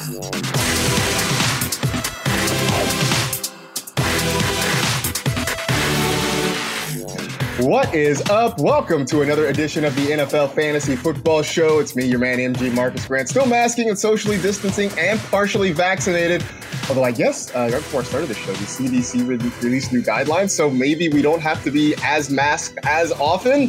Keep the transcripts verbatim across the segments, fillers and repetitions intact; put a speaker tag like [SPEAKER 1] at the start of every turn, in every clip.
[SPEAKER 1] What is up? Welcome to another edition of the N F L Fantasy Football Show. It's me, your man, M G Marcus Grant, still masking and socially distancing and partially vaccinated. Although I guess uh, right before I started the show, the C D C re- released new guidelines, so maybe we don't have to be as masked as often.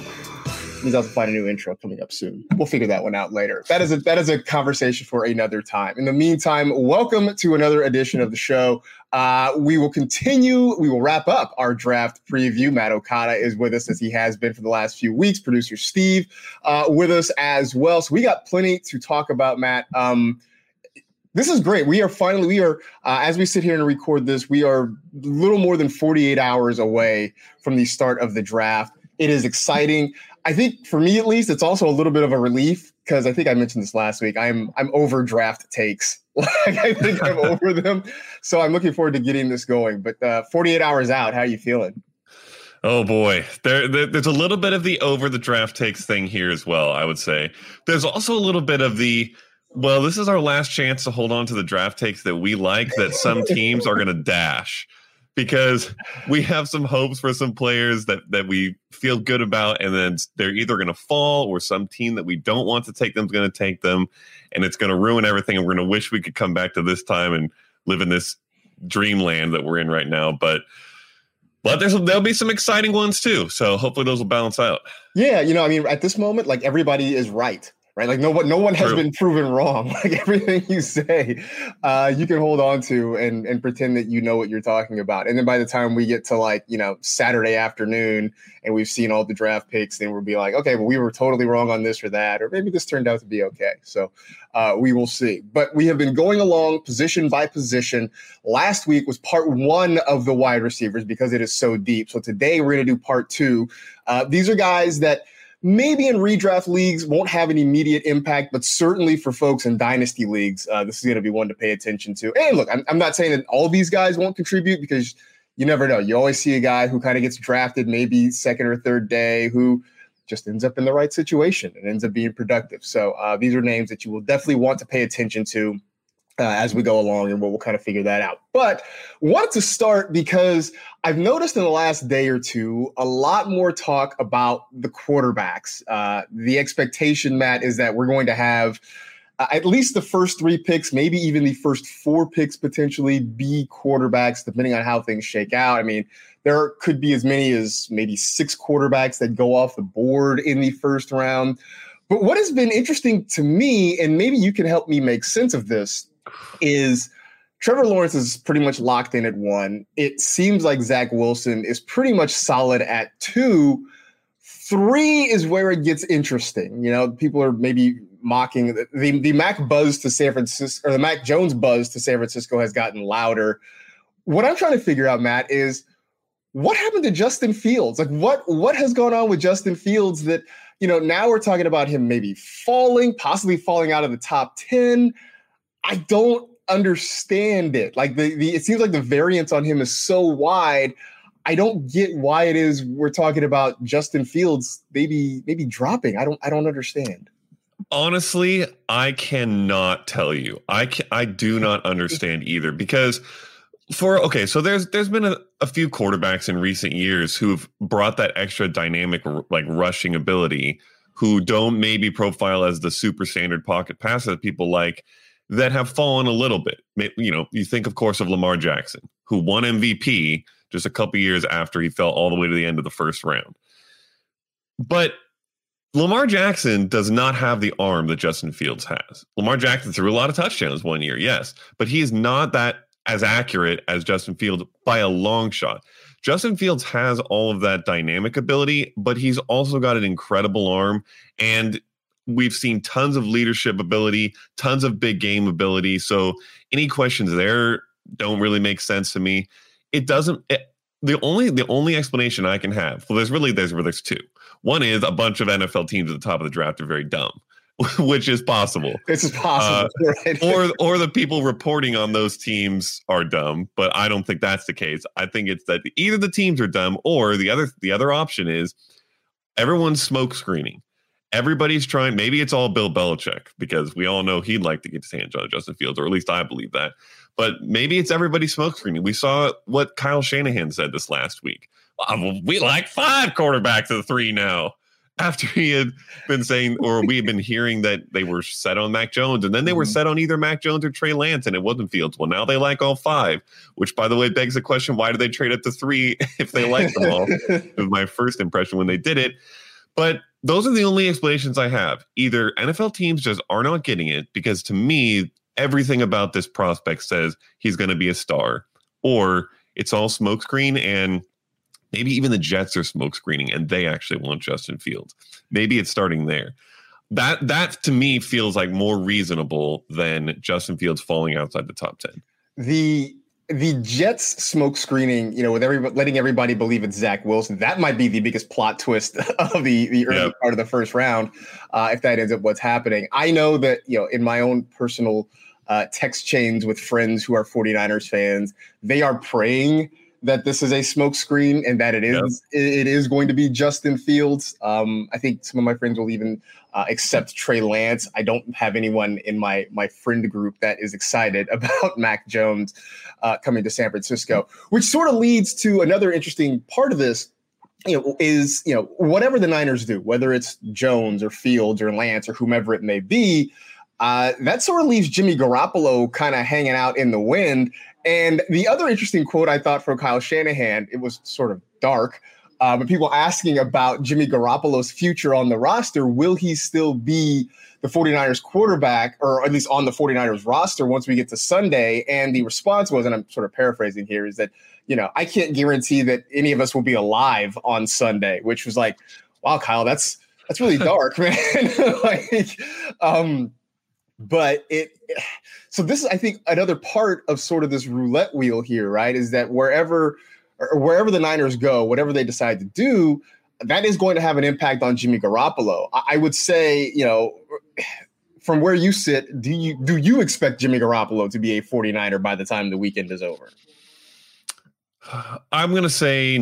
[SPEAKER 1] Means I'll have to find a new intro coming up soon. We'll figure that one out later. That is a that is a conversation for another time. In the meantime, welcome to another edition of the show. Uh, we will continue. We will wrap up our draft preview. Matt Okada is with us as he has been for the last few weeks. Producer Steve uh, with us as well. So we got plenty to talk about, Matt. Um, This is great. We are finally, we are, uh, as we sit here and record this, we are a little more than forty-eight hours away from the start of the draft. It is exciting. I think for me, at least, it's also a little bit of a relief because I think I mentioned this last week. I'm I'm over draft takes. Like I think I'm over them. So I'm looking forward to getting this going. But uh, forty-eight hours out, how are you feeling?
[SPEAKER 2] Oh boy, there, there there's a little bit of the over the draft takes thing here as well. I would say there's also a little bit of the, well, this is our last chance to hold on to the draft takes that we like, that some teams are going to dash, because we have some hopes for some players that, that we feel good about, and then they're either going to fall or some team that we don't want to take them is going to take them, and it's going to ruin everything, and we're going to wish we could come back to this time and live in this dreamland that we're in right now. But but there's, there'll be some exciting ones too, so hopefully those will balance out.
[SPEAKER 1] Yeah, you know, I mean, at this moment, like everybody is right. Right, like no one, no one has
[SPEAKER 2] True.
[SPEAKER 1] been proven wrong. Like everything you say, uh, you can hold on to and and pretend that you know what you're talking about. And then by the time we get to like you know Saturday afternoon and we've seen all the draft picks, then we'll be like, okay, well we were totally wrong on this or that, or maybe this turned out to be okay. So uh, we will see. But we have been going along position by position. Last week was part one of the wide receivers because it is so deep. So today we're going to do part two. Uh, these are guys that maybe in redraft leagues won't have an immediate impact, but certainly for folks in dynasty leagues, uh, this is going to be one to pay attention to. And look, I'm, I'm not saying that all these guys won't contribute because you never know. You always see a guy who kind of gets drafted maybe second or third day who just ends up in the right situation and ends up being productive. So uh, these are names that you will definitely want to pay attention to Uh, as we go along, and we'll, we'll kind of figure that out. But wanted to start because I've noticed in the last day or two a lot more talk about the quarterbacks. Uh, the expectation, Matt, is that we're going to have uh, at least the first three picks, maybe even the first four picks potentially be quarterbacks, depending on how things shake out. I mean, there could be as many as maybe six quarterbacks that go off the board in the first round. But what has been interesting to me, and maybe you can help me make sense of this, is Trevor Lawrence is pretty much locked in at one. It seems like Zach Wilson is pretty much solid at two. Three is where it gets interesting. You know, people are maybe mocking the, the, the Mac buzz to San Francisco, or the Mac Jones buzz to San Francisco has gotten louder. What I'm trying to figure out, Matt, is what happened to Justin Fields? Like what, what has gone on with Justin Fields that, you know, now we're talking about him maybe falling, possibly falling out of the top ten. I don't understand it. Like the, the, it seems like the variance on him is so wide. I don't get why it is we're talking about Justin Fields maybe maybe dropping. I don't I don't understand.
[SPEAKER 2] Honestly, I cannot tell you. I can, I do not understand either, because for okay, so there's there's been a, a few quarterbacks in recent years who've brought that extra dynamic like rushing ability, who don't maybe profile as the super standard pocket passer that people like, that have fallen a little bit. You know, you think, of course, of Lamar Jackson, who won M V P just a couple years after he fell all the way to the end of the first round. But Lamar Jackson does not have the arm that Justin Fields has. Lamar Jackson threw a lot of touchdowns one year, yes, but he is not that as accurate as Justin Fields by a long shot. Justin Fields has all of that dynamic ability, but he's also got an incredible arm, and we've seen tons of leadership ability, tons of big game ability. So any questions there don't really make sense to me. It doesn't. It, the only the only explanation I can have, well, there's really there's well, there's two. One is a bunch of N F L teams at the top of the draft are very dumb, which is possible.
[SPEAKER 1] This is possible,
[SPEAKER 2] uh,
[SPEAKER 1] right?
[SPEAKER 2] or or the people reporting on those teams are dumb, but I don't think that's the case. I think it's that either the teams are dumb, or the other the other option is everyone's smoke screening. everybody's trying. Maybe it's all Bill Belichick because we all know he'd like to get his hands on Justin Fields, or at least I believe that. But maybe it's everybody smoke screening. We saw what Kyle Shanahan said this last week. Well, we like five quarterbacks of three now. After he had been saying, or we had been hearing that they were set on Mac Jones, and then they were set on either Mac Jones or Trey Lance, and it wasn't Fields. Well, now they like all five, which, by the way, begs the question, why did they trade up to three if they like them all? It was my first impression when they did it. But those are the only explanations I have. Either N F L teams just are not getting it, because to me, everything about this prospect says he's going to be a star, or it's all smokescreen, and maybe even the Jets are smoke screening and they actually want Justin Fields. Maybe it's starting there. That that to me feels like more reasonable than Justin Fields falling outside the top ten.
[SPEAKER 1] The the Jets smoke screening, you know, with every letting everybody believe it's Zach Wilson, that might be the biggest plot twist of the, the early yep. part of the first round, uh, if that ends up what's happening. I know that, you know, in my own personal uh, text chains with friends who are 49ers fans, they are praying that this is a smoke screen and that it is yep. it is going to be Justin Fields. Um, I think some of my friends will even uh, accept Trey Lance. I don't have anyone in my my friend group that is excited about Mac Jones uh, coming to San Francisco, which sort of leads to another interesting part of this. You know, is you know whatever the Niners do, whether it's Jones or Fields or Lance or whomever it may be, uh, that sort of leaves Jimmy Garoppolo kind of hanging out in the wind. And the other interesting quote I thought from Kyle Shanahan, it was sort of dark, uh, but people asking about Jimmy Garoppolo's future on the roster. Will he still be the 49ers quarterback, or at least on the 49ers roster once we get to Sunday? And the response was, and I'm sort of paraphrasing here, is that, you know, I can't guarantee that any of us will be alive on Sunday, which was like, wow, Kyle, that's that's really dark, man. like, um, But it, so this is, I think, another part of sort of this roulette wheel here, right? Is that wherever, or wherever the Niners go, whatever they decide to do, that is going to have an impact on Jimmy Garoppolo. I would say, you know, from where you sit, do you do you expect Jimmy Garoppolo to be a 49er by the time the weekend is over?
[SPEAKER 2] I'm going to say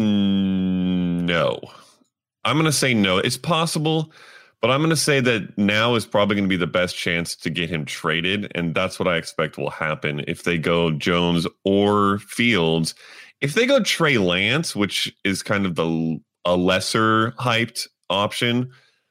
[SPEAKER 2] no. I'm going to say no. It's possible. But I'm going to say that now is probably going to be the best chance to get him traded. And that's what I expect will happen if they go Jones or Fields. If they go Trey Lance, which is kind of the a lesser hyped option,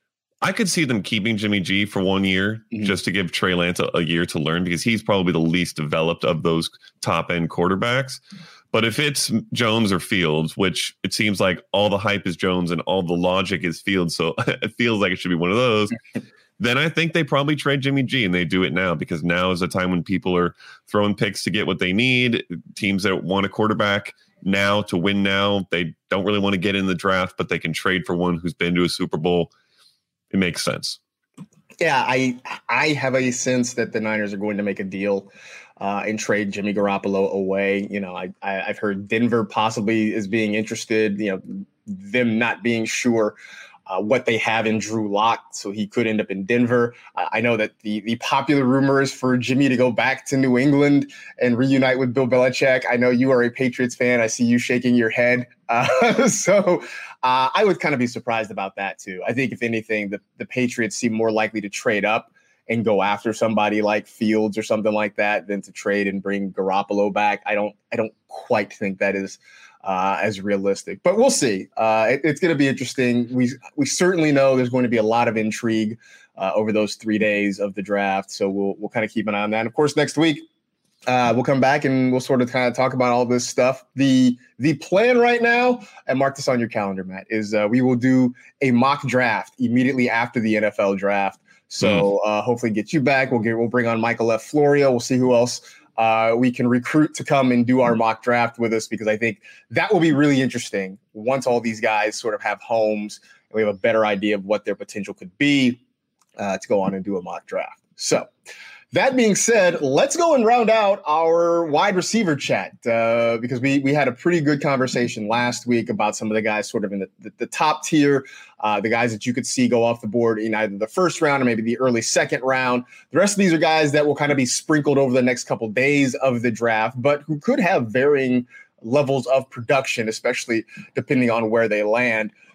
[SPEAKER 2] I could see them keeping Jimmy G for one year mm-hmm. just to give Trey Lance a, a year to learn, because he's probably the least developed of those top end quarterbacks. But if it's Jones or Fields, which it seems like all the hype is Jones and all the logic is Fields, so it feels like it should be one of those, then I think they probably trade Jimmy G, and they do it now, because now is a time when people are throwing picks to get what they need. Teams that want a quarterback now to win now, they don't really want to get in the draft, but they can trade for one who's been to a Super Bowl. It makes sense.
[SPEAKER 1] Yeah, I I have a sense that the Niners are going to make a deal Uh, and trade Jimmy Garoppolo away. You know, I, I, I've heard Denver possibly is being interested, you know, them not being sure uh, what they have in Drew Lock, so he could end up in Denver. Uh, I know that the the popular rumor is for Jimmy to go back to New England and reunite with Bill Belichick. I know you are a Patriots fan. I see you shaking your head. Uh, so uh, I would kind of be surprised about that too. I think if anything, the, the Patriots seem more likely to trade up and go after somebody like Fields or something like that than to trade and bring Garoppolo back. I don't I don't quite think that is uh, as realistic, but we'll see. Uh, it, it's going to be interesting. We we certainly know there's going to be a lot of intrigue uh, over those three days of the draft, so we'll we'll kind of keep an eye on that. And of course, next week uh, we'll come back and we'll sort of kind of talk about all this stuff. The the plan right now, and mark this on your calendar, Matt, is uh, we will do a mock draft immediately after the N F L draft. So uh, hopefully get you back. We'll get we'll bring on Michael F. Florio. We'll see who else uh, we can recruit to come and do our mock draft with us, because I think that will be really interesting once all these guys sort of have homes and we have a better idea of what their potential could be uh, to go on and do a mock draft. So that being said, let's go and round out our wide receiver chat uh, because we we had a pretty good conversation last week about some of the guys sort of in the, the, the top tier, uh, the guys that you could see go off the board in either the first round or maybe the early second round. The rest of these are guys that will kind of be sprinkled over the next couple days of the draft, but who could have varying levels of production, especially depending on where they land.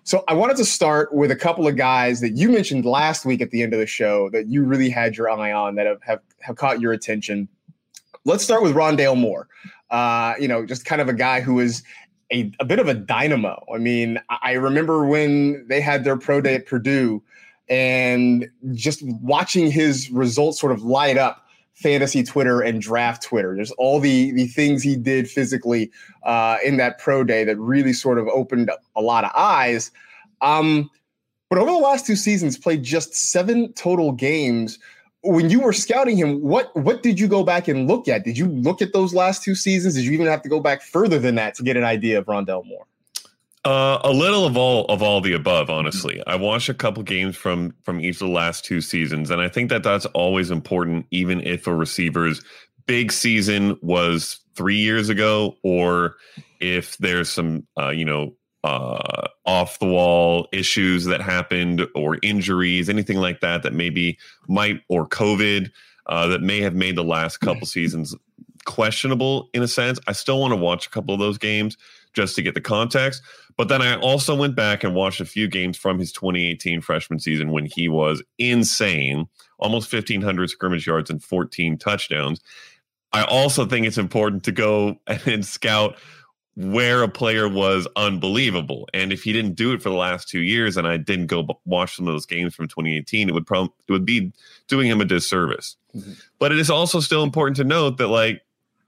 [SPEAKER 1] So I wanted to start with a couple of guys that you mentioned last week at the end of the show that you really had your eye on that have, have, have caught your attention. Let's start with Rondale Moore. Uh, you know, just kind of a guy who is a, a bit of a dynamo. I mean, I remember when they had their pro day at Purdue and just watching his results sort of light up fantasy Twitter and draft Twitter. There's all the the things he did physically uh, in that pro day that really sort of opened up a lot of eyes. Um, but over the last two seasons, played just seven total games. When you were scouting him, what what did you go back and look at? Did you look at those last two seasons? Did you even have to go back further than that to get an idea of Rondale Moore?
[SPEAKER 2] Uh, a little of all of all the above, honestly. I watched a couple games from from each of the last two seasons, and I think that that's always important, even if a receiver's big season was three years ago, or if there's some, uh, you know, uh, off the wall issues that happened, or injuries, anything like that, that maybe might, or COVID, uh, that may have made the last couple seasons questionable in a sense. I still want to watch a couple of those games just to get the context. But then I also went back and watched a few games from his twenty eighteen freshman season when he was insane, almost fifteen hundred scrimmage yards and fourteen touchdowns. I also think it's important to go and scout where a player was unbelievable. And if he didn't do it for the last two years and I didn't go watch some of those games from twenty eighteen, it would probably it would be doing him a disservice. Mm-hmm. But it is also still important to note that, like,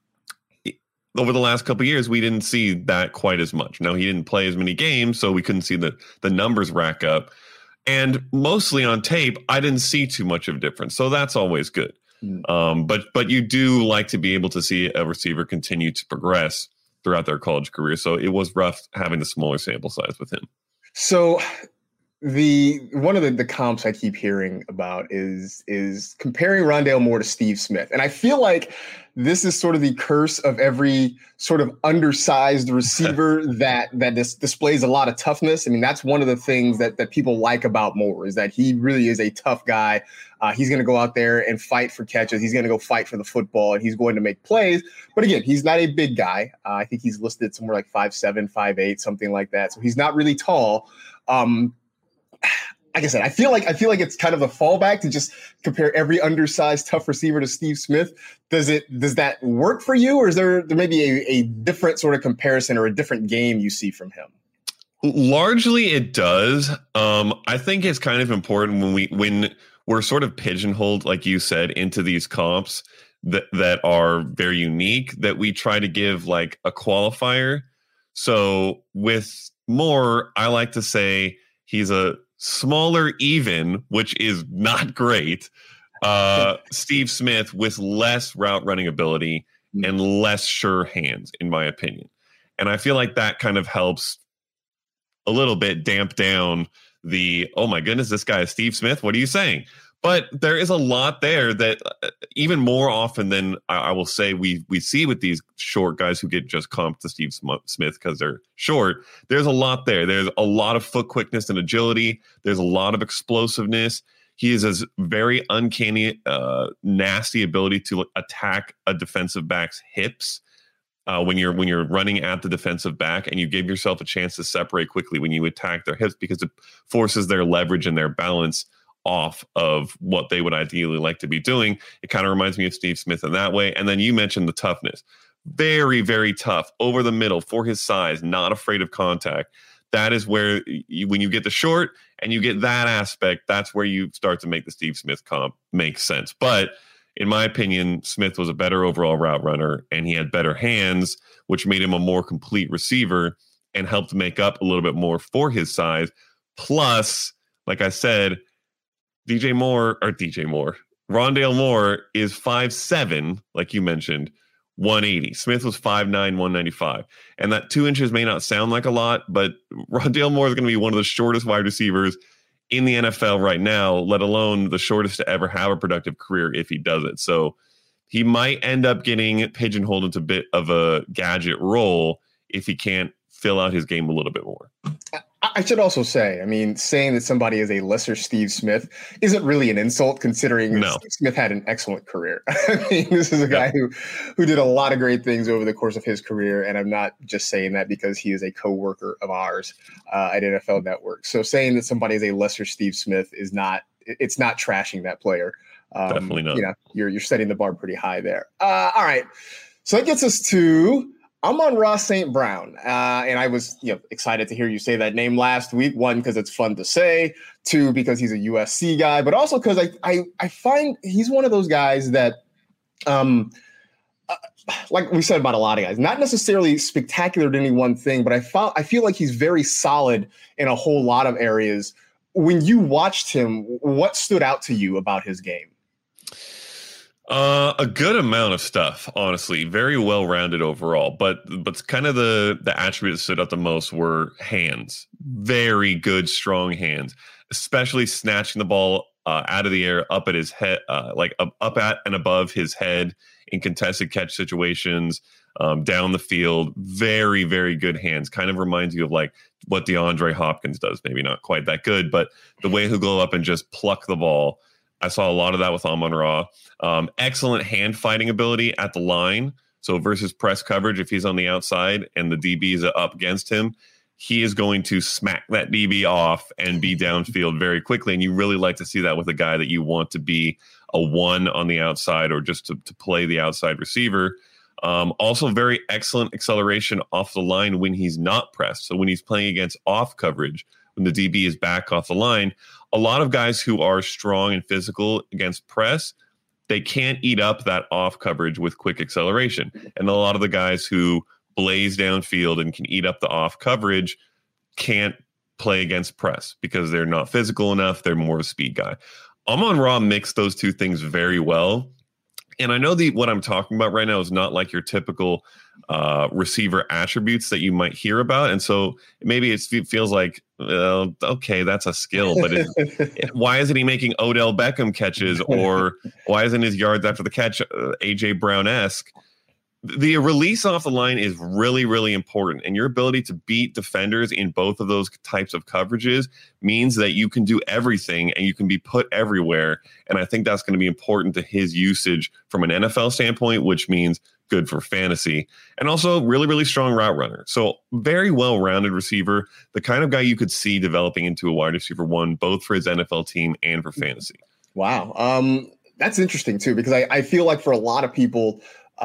[SPEAKER 2] over the last couple of years, we didn't see that quite as much. Now, he didn't play as many games, so we couldn't see the, the numbers rack up. And mostly on tape, I didn't see too much of a difference. So that's always good. Mm. Um, but but you do like to be able to see a receiver continue to progress throughout their college career. So it was rough having the smaller sample size with him.
[SPEAKER 1] So the one of the, the comps I keep hearing about is is comparing Rondale Moore to Steve Smith. And I feel like this is sort of the curse of every sort of undersized receiver that that dis- displays a lot of toughness. I mean, that's one of the things that that people like about Moore, is that he really is a tough guy. Uh, he's going to go out there and fight for catches. He's going to go fight for the football, and he's going to make plays. But again, he's not a big guy. Uh, I think he's listed somewhere like five seven, five eight, something like that. So he's not really tall. Um, Like I said, I feel like I feel like it's kind of a fallback to just compare every undersized tough receiver to Steve Smith. Does it does that work for you, or is there there maybe a, a different sort of comparison or a different game you see from him?
[SPEAKER 2] Largely, it does. Um, I think it's kind of important when we when we're sort of pigeonholed, like you said, into these comps that that are very unique, that we try to give like a qualifier. So with Moore, I like to say he's a smaller even, which is not great. Uh, Steve Smith with less route running ability and less sure hands, in my opinion. And I feel like that kind of helps a little bit damp down the, oh my goodness, this guy is Steve Smith. What are you saying? But there is a lot there that uh, even more often than I, I will say we we see with these short guys who get just comped to Steve Smith because they're short. There's a lot there. There's a lot of foot quickness and agility. There's a lot of explosiveness. He is a very uncanny, uh, nasty ability to attack a defensive back's hips uh, when you're when you're running at the defensive back, and you give yourself a chance to separate quickly when you attack their hips, because it forces their leverage and their balance off of what they would ideally like to be doing. It kind of reminds me of Steve Smith in that way. And then you mentioned the toughness. Very, very tough, over the middle for his size, not afraid of contact. That is where you, when you get the short and you get that aspect, that's where you start to make the Steve Smith comp make sense. But in my opinion, Smith was a better overall route runner, and he had better hands, which made him a more complete receiver and helped make up a little bit more for his size. Plus, like I said, D J Moore, or D J Moore, Rondale Moore is five seven, like you mentioned, one eighty. Smith was five nine, one ninety-five. And that two inches may not sound like a lot, but Rondale Moore is going to be one of the shortest wide receivers in the N F L right now, let alone the shortest to ever have a productive career if he does it. So he might end up getting pigeonholed into a bit of a gadget role if he can't fill out his game a little bit more.
[SPEAKER 1] I should also say, I mean, saying that somebody is a lesser Steve Smith isn't really an insult, considering
[SPEAKER 2] no.
[SPEAKER 1] Steve Smith had an excellent career. I mean, this is a guy yep. who, who did a lot of great things over the course of his career, and I'm not just saying that because he is a coworker of ours uh, at N F L Network. So saying that somebody is a lesser Steve Smith is not, it's not trashing that player. Um,
[SPEAKER 2] Definitely not.
[SPEAKER 1] You know, you're you're setting the bar pretty high there. Uh, all right, so that gets us to Amon-Ra Saint Brown, uh, and I was you know excited to hear you say that name last week. One, because it's fun to say. Two, because he's a U S C guy, but also because I, I I find he's one of those guys that, um, uh, like we said about a lot of guys, not necessarily spectacular at any one thing, but I felt I feel like he's very solid in a whole lot of areas. When you watched him, what stood out to you about his game?
[SPEAKER 2] Uh, a good amount of stuff, honestly, very well rounded overall. But but kind of the the attribute that stood out the most were hands. Very good, strong hands, especially snatching the ball uh, out of the air, up at his head, uh, like up, up at and above his head in contested catch situations, um, down the field. Very very good hands. Kind of reminds you of like what DeAndre Hopkins does. Maybe not quite that good, but the way he'll go up and just pluck the ball. I saw a lot of that with Amon-Ra. Um, excellent hand fighting ability at the line. So versus press coverage, if he's on the outside and the D B is up against him, he is going to smack that D B off and be downfield very quickly. And you really like to see that with a guy that you want to be a one on the outside or just to, to play the outside receiver. Um, also very excellent acceleration off the line when he's not pressed. So when he's playing against off coverage, when the D B is back off the line, a lot of guys who are strong and physical against press, they can't eat up that off coverage with quick acceleration. And a lot of the guys who blaze downfield and can eat up the off coverage can't play against press because they're not physical enough. They're more of a speed guy. Amon-Ra mixed those two things very well. And I know the what I'm talking about right now is not like your typical uh, receiver attributes that you might hear about. And so maybe it's, it feels like, uh, okay, that's a skill, but it, why isn't he making Odell Beckham catches, or why isn't his yards after the catch uh, A J Brown-esque? The release off the line is really, really important. And your ability to beat defenders in both of those types of coverages means that you can do everything and you can be put everywhere. And I think that's going to be important to his usage from an N F L standpoint, which means good for fantasy, and also really, really strong route runner. So very well-rounded receiver, the kind of guy you could see developing into a wide receiver one, both for his N F L team and for fantasy.
[SPEAKER 1] Wow. Um, that's interesting too, because I, I feel like for a lot of people,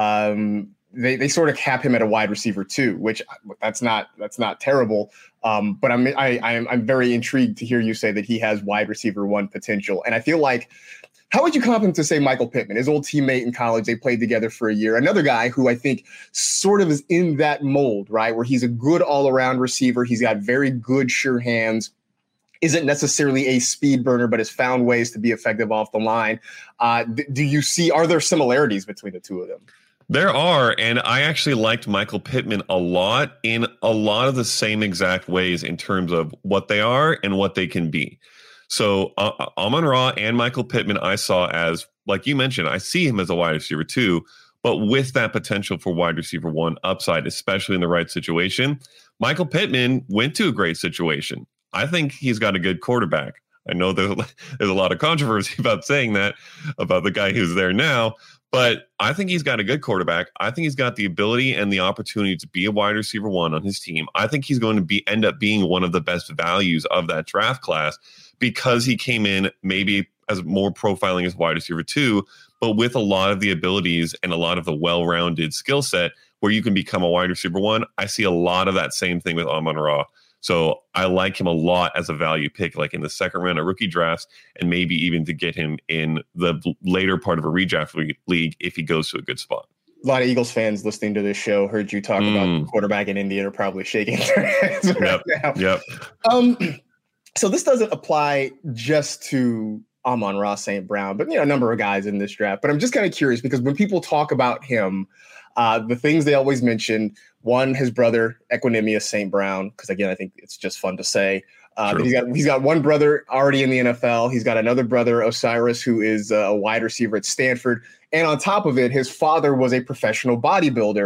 [SPEAKER 1] um, they, they sort of cap him at a wide receiver too, which that's not, that's not terrible. Um, but I'm, I, I'm, I'm very intrigued to hear you say that he has wide receiver one potential. And I feel like, how would you comp him to, say, Michael Pittman, his old teammate in college? They played together for a year. Another guy who I think sort of is in that mold, right, where he's a good all-around receiver. He's got very good, sure hands. Isn't necessarily a speed burner, but has found ways to be effective off the line. Uh, th- do you see, are there similarities between the two of them?
[SPEAKER 2] There are, and I actually liked Michael Pittman a lot in a lot of the same exact ways in terms of what they are and what they can be. So uh, Amon-Ra and Michael Pittman, I saw as, like you mentioned, I see him as a wide receiver too, but with that potential for wide receiver one upside, especially in the right situation. Michael Pittman went to a great situation. I think he's got a good quarterback. I know there's, there's a lot of controversy about saying that about the guy who's there now, but I think he's got a good quarterback. I think he's got the ability and the opportunity to be a wide receiver one on his team. I think he's going to be end up being one of the best values of that draft class, because he came in maybe as more profiling as wide receiver two, but with a lot of the abilities and a lot of the well-rounded skill set where you can become a wide receiver one. I see a lot of that same thing with Amon-Ra. So I like him a lot as a value pick, like in the second round of rookie drafts, and maybe even to get him in the later part of a redraft league if he goes to a good spot.
[SPEAKER 1] A lot of Eagles fans listening to this show heard you talk mm. about the quarterback in India are probably shaking their heads right
[SPEAKER 2] yep.
[SPEAKER 1] now.
[SPEAKER 2] Yep.
[SPEAKER 1] Um, so this doesn't apply just to Amon-Ra Saint Brown, but you know, a number of guys in this draft. But I'm just kind of curious because when people talk about him, uh, the things they always mention, one, his brother, Equanimeous Saint Brown, because again, I think it's just fun to say. Uh, but he's got he's got one brother already in the N F L. He's got another brother, Osiris, who is a wide receiver at Stanford. And on top of it, his father was a professional bodybuilder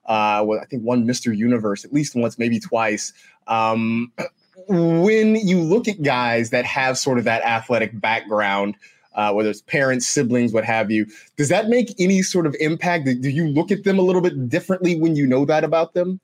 [SPEAKER 1] Uh, well, I think won Mister Universe at least once, maybe twice. Um, when you look at guys that have sort of that athletic background, uh, whether it's parents, siblings, what have you, does that make any sort of impact? Do you look at them a little bit differently when you know that about them?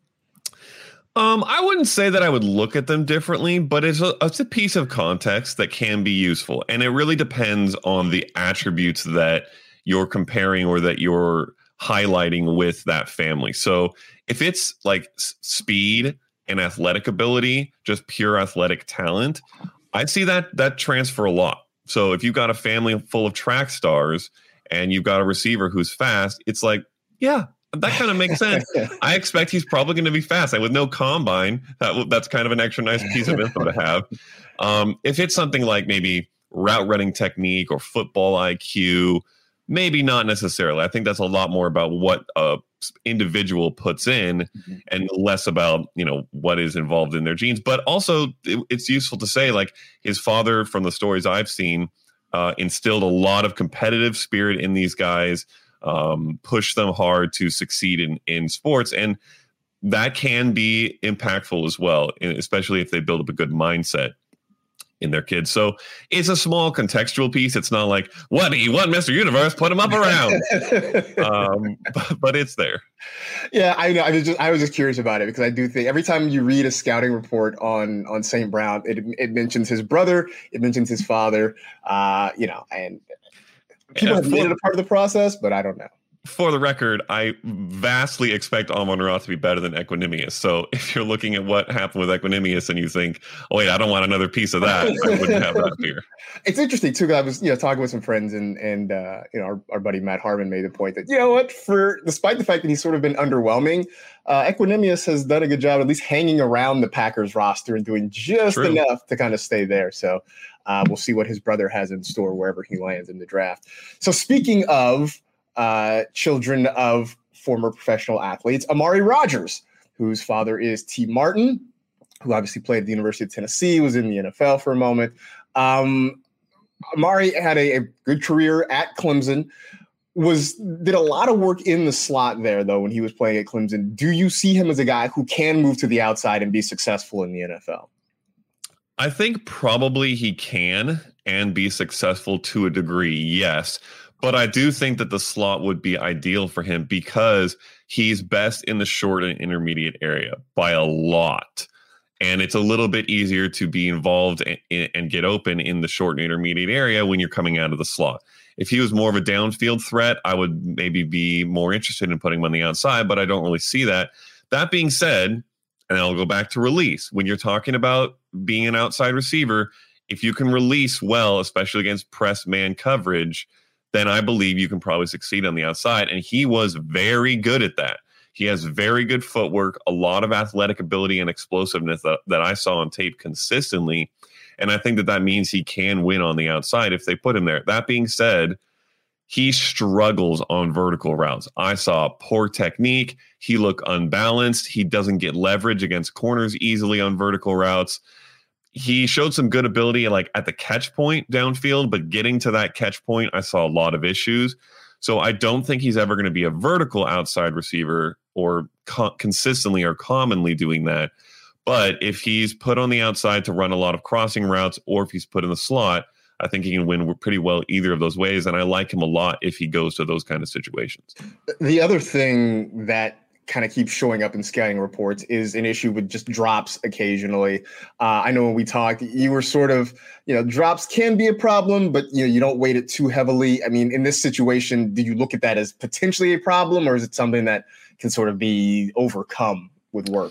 [SPEAKER 2] Um, I wouldn't say that I would look at them differently, but it's a, it's a piece of context that can be useful. And it really depends on the attributes that you're comparing or that you're highlighting with that family. So if it's like s- speed and athletic ability, just pure athletic talent, I see that that transfer a lot. So if you've got a family full of track stars and you've got a receiver who's fast, it's like, yeah, that kind of makes sense. I expect he's probably going to be fast. And with no combine, that, that's kind of an extra nice piece of info to have. Um, if it's something like maybe route running technique or football I Q, maybe not necessarily. I think that's a lot more about what a individual puts in mm-hmm. and less about, you know, what is involved in their genes. But also it, it's useful to say, like, his father, from the stories I've seen, uh, instilled a lot of competitive spirit in these guys, um, push them hard to succeed in, in sports. And that can be impactful as well, especially if they build up a good mindset in their kids. So it's a small contextual piece. It's not like, what, he won Mister Universe, put him up around. um, but, but it's there.
[SPEAKER 1] Yeah, I know. I was just I was just curious about it because I do think every time you read a scouting report on on Saint Brown, it it mentions his brother, it mentions his father, uh, you know, and people have made it a part of the process, but I don't know.
[SPEAKER 2] For the record, I vastly expect Amon-Ra to be better than Equanimous. So if you're looking at what happened with Equanimous and you think, oh, wait, I don't want another piece of that, I wouldn't have that fear.
[SPEAKER 1] It's interesting, too, because I was you know, talking with some friends and, and uh, you know, our, our buddy Matt Harmon made the point that, you know what, for despite the fact that he's sort of been underwhelming, uh, Equanimous has done a good job at least hanging around the Packers roster and doing just True. enough to kind of stay there. So uh, we'll see what his brother has in store wherever he lands in the draft. So speaking of Uh, children of former professional athletes, Amari Rodgers, whose father is T. Martin, who obviously played at the University of Tennessee, was in the N F L for a moment. Um, Amari had a, a good career at Clemson, was did a lot of work in the slot there, though, when he was playing at Clemson. Do you see him as a guy who can move to the outside and be successful in the N F L?
[SPEAKER 2] I think probably he can and be successful to a degree, yes. But I do think that the slot would be ideal for him because he's best in the short and intermediate area by a lot. And it's a little bit easier to be involved and, and get open in the short and intermediate area when you're coming out of the slot. If he was more of a downfield threat, I would maybe be more interested in putting him on the outside, but I don't really see that. That being said, and I'll go back to release. When you're talking about being an outside receiver, if you can release well, especially against press man coverage, then I believe you can probably succeed on the outside. And he was very good at that. He has very good footwork, a lot of athletic ability and explosiveness that, that I saw on tape consistently. And I think that that means he can win on the outside if they put him there. That being said, he struggles on vertical routes. I saw poor technique. He looked unbalanced. He doesn't get leverage against corners easily on vertical routes. He showed some good ability like at the catch point downfield, but getting to that catch point, I saw a lot of issues. So I don't think he's ever going to be a vertical outside receiver or co- consistently or commonly doing that. But if he's put on the outside to run a lot of crossing routes, or if he's put in the slot, I think he can win pretty well either of those ways. And I like him a lot if he goes to those kind of situations.
[SPEAKER 1] The other thing that kind of keeps showing up in scouting reports is an issue with just drops occasionally. Uh, I know when we talked, you were sort of, you know, drops can be a problem, but you know, you don't weight it too heavily. I mean, in this situation, do you look at that as potentially a problem, or is it something that can sort of be overcome with work?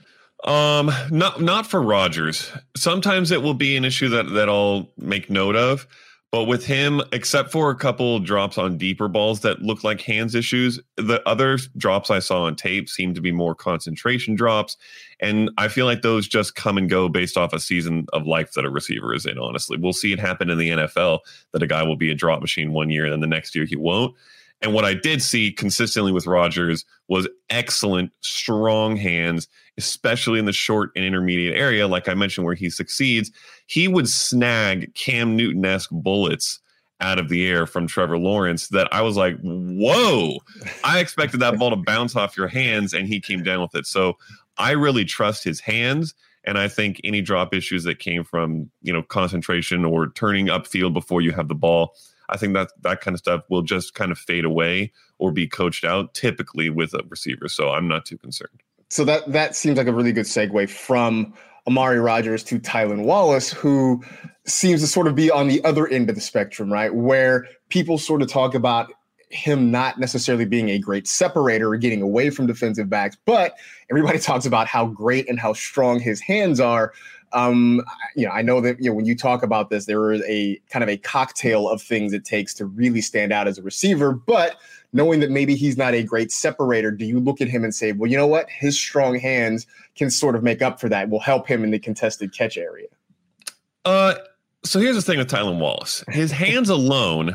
[SPEAKER 2] Um, not not for Rodgers. Sometimes it will be an issue that that I'll make note of. But with him, except for a couple drops on deeper balls that look like hands issues, the other drops I saw on tape seem to be more concentration drops. And I feel like those just come and go based off a season of life that a receiver is in, honestly. We'll see it happen in the N F L that a guy will be a drop machine one year and then the next year he won't. And what I did see consistently with Rodgers was excellent, strong hands, especially in the short and intermediate area. Like I mentioned, where he succeeds, he would snag Cam Newton-esque bullets out of the air from Trevor Lawrence that I was like, whoa, I expected that ball to bounce off your hands, and he came down with it. So I really trust his hands. And I think any drop issues that came from, you know, concentration or turning upfield before you have the ball, I think that that kind of stuff will just kind of fade away or be coached out typically with a receiver. So I'm not too concerned.
[SPEAKER 1] So that that seems like a really good segue from Amari Rodgers to Tylan Wallace, who seems to sort of be on the other end of the spectrum, right? Where people sort of talk about him not necessarily being a great separator or getting away from defensive backs, but everybody talks about how great and how strong his hands are. Um, you know, I know that, you know, when you talk about this, there is a kind of a cocktail of things it takes to really stand out as a receiver, but knowing that maybe he's not a great separator, do you look at him and say, well, you know what, his strong hands can sort of make up for that, will help him in the contested catch area?
[SPEAKER 2] Uh, so here's the thing with Tylan Wallace. His hands alone,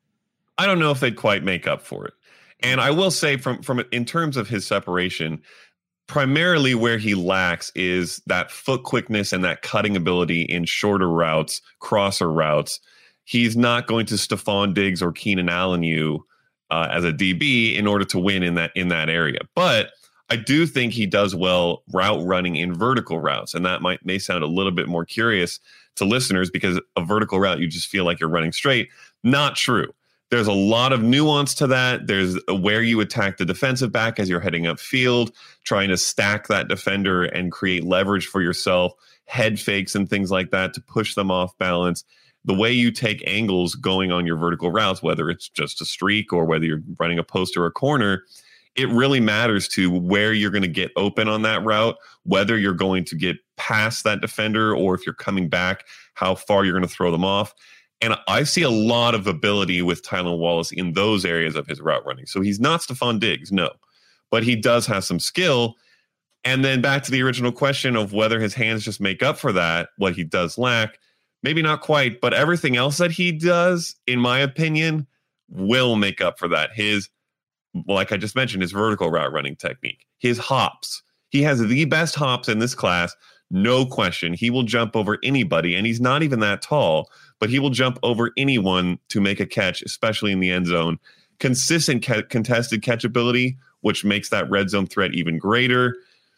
[SPEAKER 2] I don't know if they'd quite make up for it. And I will say from, from in terms of his separation, primarily where he lacks is that foot quickness and that cutting ability in shorter routes, crosser routes. He's not going to Stephon Diggs or Keenan Allen you uh, as a D B in order to win in that in that area. But I do think he does well route running in vertical routes. And that might may sound a little bit more curious to listeners because a vertical route, you just feel like you're running straight. Not true. There's a lot of nuance to that. There's where you attack the defensive back as you're heading upfield, trying to stack that defender and create leverage for yourself, head fakes and things like that to push them off balance. The way you take angles going on your vertical routes, whether it's just a streak or whether you're running a post or a corner, it really matters to where you're going to get open on that route, whether you're going to get past that defender or if you're coming back, how far you're going to throw them off. And I see a lot of ability with Tylan Wallace in those areas of his route running. So he's not Stephon Diggs, no, but he does have some skill. And then back to the original question of whether his hands just make up for that, what he does lack, maybe not quite, but everything else that he does, in my opinion, will make up for that. His, like I just mentioned, his vertical route running technique, his hops. He has the best hops in this class, no question. He will jump over anybody, and he's not even that tall, but he will jump over anyone to make a catch, especially in the end zone. Consistent ca- contested catchability, which makes that red zone threat even greater.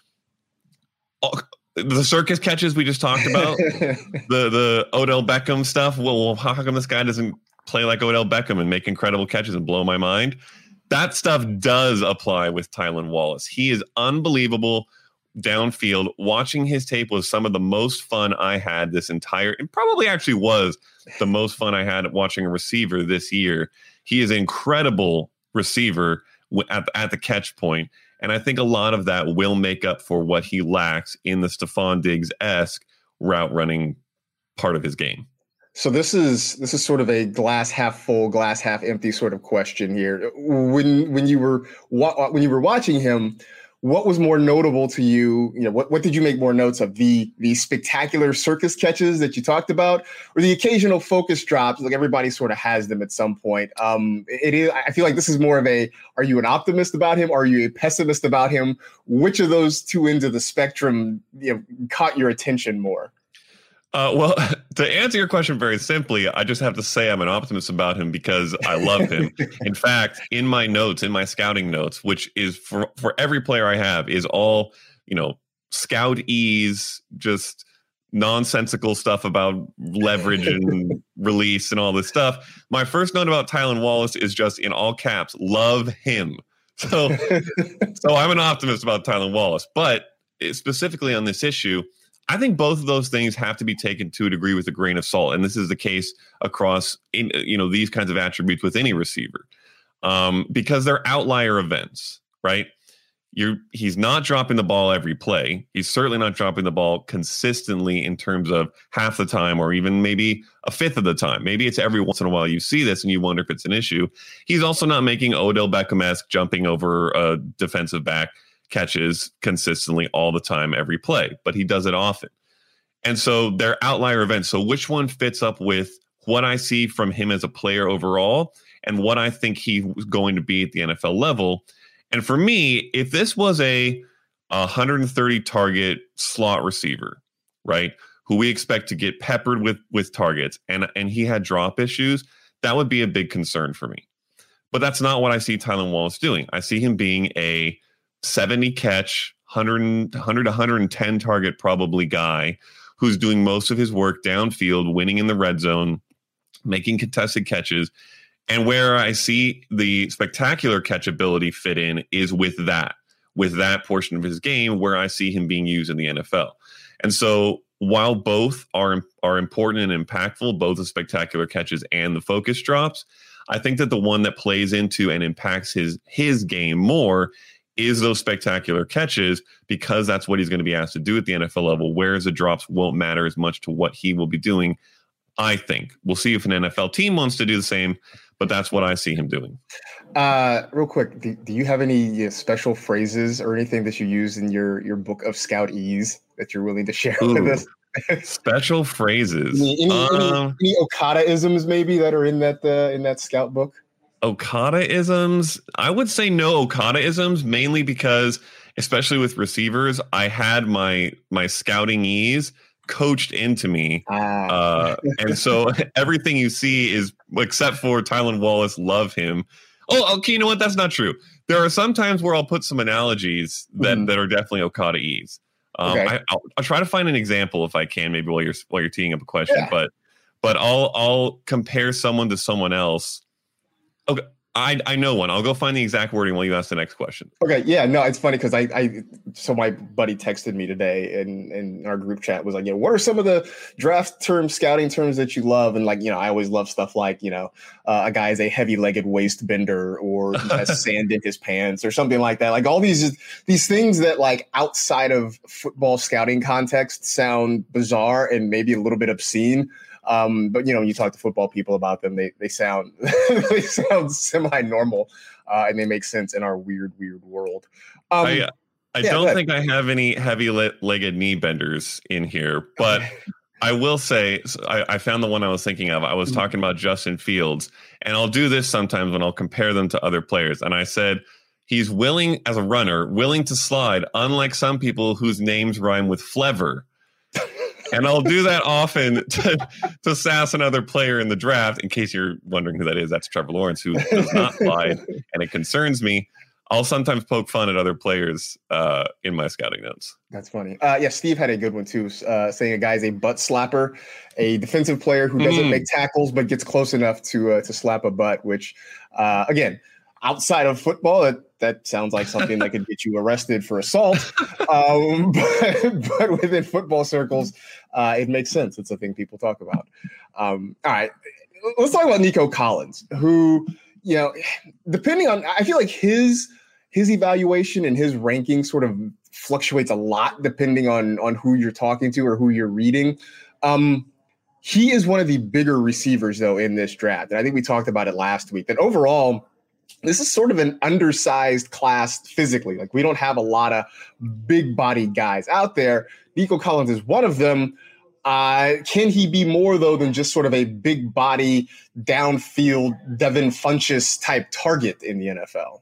[SPEAKER 2] The circus catches we just talked about, the the Odell Beckham stuff. Well, how come this guy doesn't play like Odell Beckham and make incredible catches and blow my mind? That stuff does apply with Tylan Wallace. He is unbelievable downfield. Watching his tape was some of the most fun I had this entire, and probably actually was the most fun I had watching a receiver this year. He is an incredible receiver at, at the catch point. And I think a lot of that will make up for what he lacks in the Stephon Diggs-esque route running part of his game.
[SPEAKER 1] So this is this is sort of a glass half full, glass half empty sort of question here. When when you were when you were watching him, what was more notable to you? You know, what, what did you make more notes of? The the spectacular circus catches that you talked about, or the occasional focus drops? Like everybody sort of has them at some point. Um, it is. I feel like this is more of a: are you an optimist about him? Or are you a pessimist about him? Which of those two ends of the spectrum, you know, caught your attention more?
[SPEAKER 2] Uh, well, to answer your question very simply, I just have to say I'm an optimist about him because I love him. In fact, in my notes, in my scouting notes, which is for, for every player I have, is all, you know, scout ease, just nonsensical stuff about leverage and release and all this stuff. My first note about Tylan Wallace is just in all caps, love him. So, so I'm an optimist about Tylan Wallace, but specifically on this issue, I think both of those things have to be taken to a degree with a grain of salt. And this is the case across, in, you know, these kinds of attributes with any receiver, um, because they're outlier events, right? You're, he's not dropping the ball every play. He's certainly not dropping the ball consistently in terms of half the time or even maybe a fifth of the time. Maybe it's every once in a while you see this and you wonder if it's an issue. He's also not making Odell Beckham-esque jumping over a defensive back catches consistently all the time, every play, but he does it often. And so they're outlier events. So which one fits up with what I see from him as a player overall and what I think he was going to be at the N F L level? And for me, if this was a one hundred thirty target slot receiver, right, who we expect to get peppered with with targets, and and he had drop issues, that would be a big concern for me. But that's not what I see Tylan Wallace doing. I see him being a seventy catch, one hundred, one hundred, one hundred ten target probably guy who's doing most of his work downfield, winning in the red zone, making contested catches. And where I see the spectacular catchability fit in is with that, with that portion of his game where I see him being used in the N F L. And so while both are, are important and impactful, both the spectacular catches and the focus drops, I think that the one that plays into and impacts his his game more is those spectacular catches, because that's what he's going to be asked to do at the N F L level, whereas the drops won't matter as much to what he will be doing, I think. We'll see if an N F L team wants to do the same, but that's what I see him doing.
[SPEAKER 1] Uh, real quick, do, do you have any uh, special phrases or anything that you use in your, your book of Scout Ease that you're willing to share
[SPEAKER 2] Ooh,
[SPEAKER 1] with us?
[SPEAKER 2] Special phrases.
[SPEAKER 1] Any, any,
[SPEAKER 2] um,
[SPEAKER 1] any, any Okada-isms maybe that are in that uh, in that Scout book?
[SPEAKER 2] Okada-isms? I would say no Okada-isms, mainly because, especially with receivers, I had my my scouting ease coached into me. Ah. Uh, and so everything you see is, except for Tylan Wallace, love him. Oh, okay, you know what? That's not true. There are some times where I'll put some analogies that, mm. that are definitely Okada-ese. Um, okay. I, I'll, I'll try to find an example if I can, maybe while you're while you're teeing up a question. Yeah. But but I'll I'll compare someone to someone else. Okay, I I know one. I'll go find the exact wording while you ask the next question.
[SPEAKER 1] Okay, yeah, no, it's funny because I I so my buddy texted me today and in our group chat was like, yeah, what are some of the draft terms, scouting terms that you love? And like, you know, I always love stuff like, you know, uh, a guy is a heavy-legged waist bender, or he has sand in his pants, or something like that. Like all these these things that like outside of football scouting context sound bizarre and maybe a little bit obscene. Um, but you know, when you talk to football people about them, they they sound they sound semi-normal, uh, and they make sense in our weird, weird world. Um,
[SPEAKER 2] I, uh, I yeah, don't think I have any heavy-legged knee benders in here, but I will say so I, I found the one I was thinking of. I was mm-hmm. talking about Justin Fields, and I'll do this sometimes when I'll compare them to other players. And I said he's willing as a runner, willing to slide, unlike some people whose names rhyme with Flever. And I'll do that often to, to sass another player in the draft. In case you're wondering who that is, that's Trevor Lawrence, who does not slide, and it concerns me. I'll sometimes poke fun at other players uh, in my scouting notes.
[SPEAKER 1] That's funny. Uh, yeah, Steve had a good one too, uh, saying a guy's a butt slapper, a defensive player who doesn't mm. make tackles but gets close enough to uh, to slap a butt. Which, uh, again, outside of football, that, that sounds like something that could get you arrested for assault. Um, but, but within football circles, uh, it makes sense. It's a thing people talk about. Um, all right, let's talk about Nico Collins, who, you know, depending on, I feel like his his evaluation and his ranking sort of fluctuates a lot depending on on who you're talking to or who you're reading. Um, he is one of the bigger receivers, though, in this draft. And I think we talked about it last week, that overall, this is sort of an undersized class physically. Like, we don't have a lot of big bodied guys out there. Nico Collins is one of them. Uh, can he be more, though, than just sort of a big body downfield Devin Funchess type target in the N F L?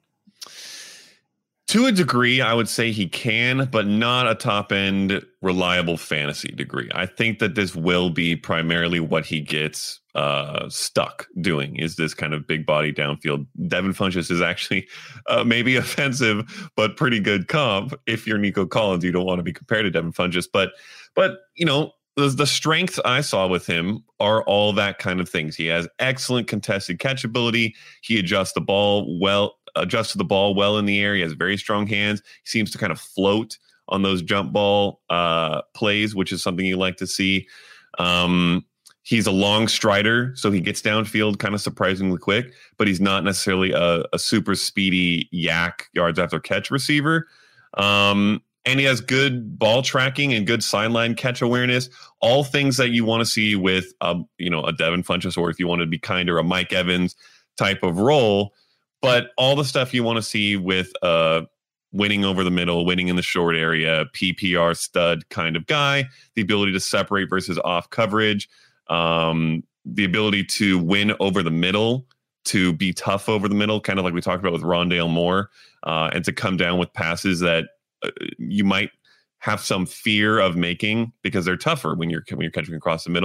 [SPEAKER 2] To a degree, I would say he can, but not a top-end reliable fantasy degree. I think that this will be primarily what he gets uh, stuck doing, is this kind of big body downfield. Devin Funchess is actually uh, maybe offensive, but pretty good comp. If you're Nico Collins, you don't want to be compared to Devin Funchess. But, but you know, the, the strengths I saw with him are all that kind of things. He has excellent contested catchability. He adjusts the ball well. Adjusted the ball well in the air. He has very strong hands. He seems to kind of float on those jump ball uh, plays, which is something you like to see. Um, he's a long strider, so he gets downfield kind of surprisingly quick, but he's not necessarily a, a super speedy yak yards after catch receiver. Um, and he has good ball tracking and good sideline catch awareness, all things that you want to see with um, you know, a Devin Funchess, or if you want to be kinder, a Mike Evans type of role. But all the stuff you want to see with uh, winning over the middle, winning in the short area, P P R stud kind of guy, the ability to separate versus off coverage, um, the ability to win over the middle, to be tough over the middle, kind of like we talked about with Rondale Moore, uh, and to come down with passes that uh, you might have some fear of making because they're tougher when you're when you're catching across the middle.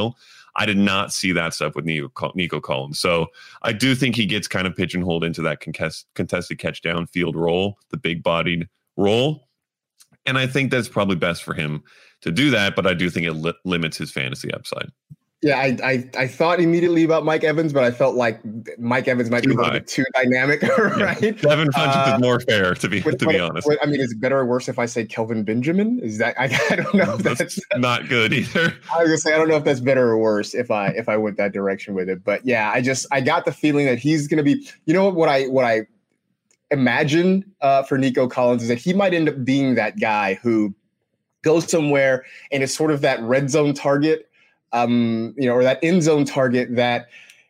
[SPEAKER 2] I did not see that stuff with Nico, Nico Collins. So I do think he gets kind of pigeonholed into that contest, contested catch downfield role, the big bodied role. And I think that's probably best for him to do that, but I do think it li- limits his fantasy upside.
[SPEAKER 1] Yeah, I, I I thought immediately about Mike Evans, but I felt like Mike Evans might too be a little bit too dynamic, right? Yeah.
[SPEAKER 2] Devin Funchess uh, is more fair, to be what, to be honest.
[SPEAKER 1] What, I mean, is it better or worse if I say Kelvin Benjamin? Is that I, I don't know if that's,
[SPEAKER 2] that's not good either.
[SPEAKER 1] I was gonna say I don't know if that's better or worse if I if I went that direction with it. But yeah, I just I got the feeling that he's gonna be. You know what I what I imagine uh, for Nico Collins is that he might end up being that guy who goes somewhere and is sort of that red zone target. Um, you know, or that end zone target that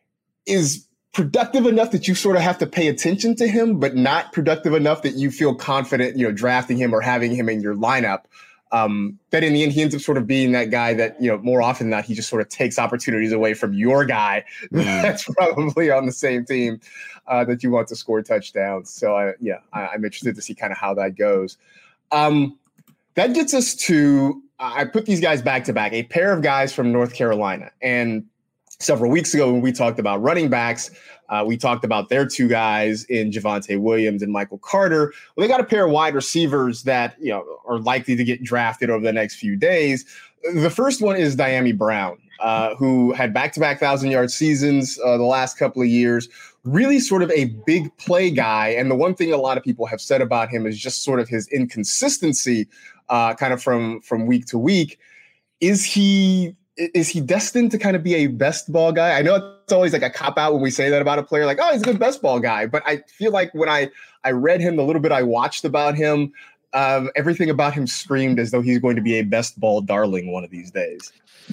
[SPEAKER 1] is productive enough that you sort of have to pay attention to him, but not productive enough that you feel confident, you know, drafting him or having him in your lineup. Um, that in the end, he ends up sort of being that guy that, you know, more often than not, he just sort of takes opportunities away from your guy that's probably on the same team uh, that you want to score touchdowns. So, I, yeah, I, I'm interested to see kind of how that goes. Um, that gets us to I put these guys back to back, a pair of guys from North Carolina. And several weeks ago, when we talked about running backs, uh, we talked about their two guys in Javonte Williams and Michael Carter. Well, they got a pair of wide receivers that, you know, are likely to get drafted over the next few days. The first one is Dyami Brown, uh, who had back-to-back thousand-yard seasons uh, the last couple of years. Really sort of a big play guy. And the one thing a lot of people have said about him is just sort of his inconsistency uh, kind of from, from week to week. Is he is he destined to kind of be a best ball guy? I know it's always like a cop-out when we say that about a player, like, oh, he's a good best ball guy. But I feel like when I, I read him, the little bit I watched about him, um, everything about him screamed as though he's going to be a best ball darling one of these days.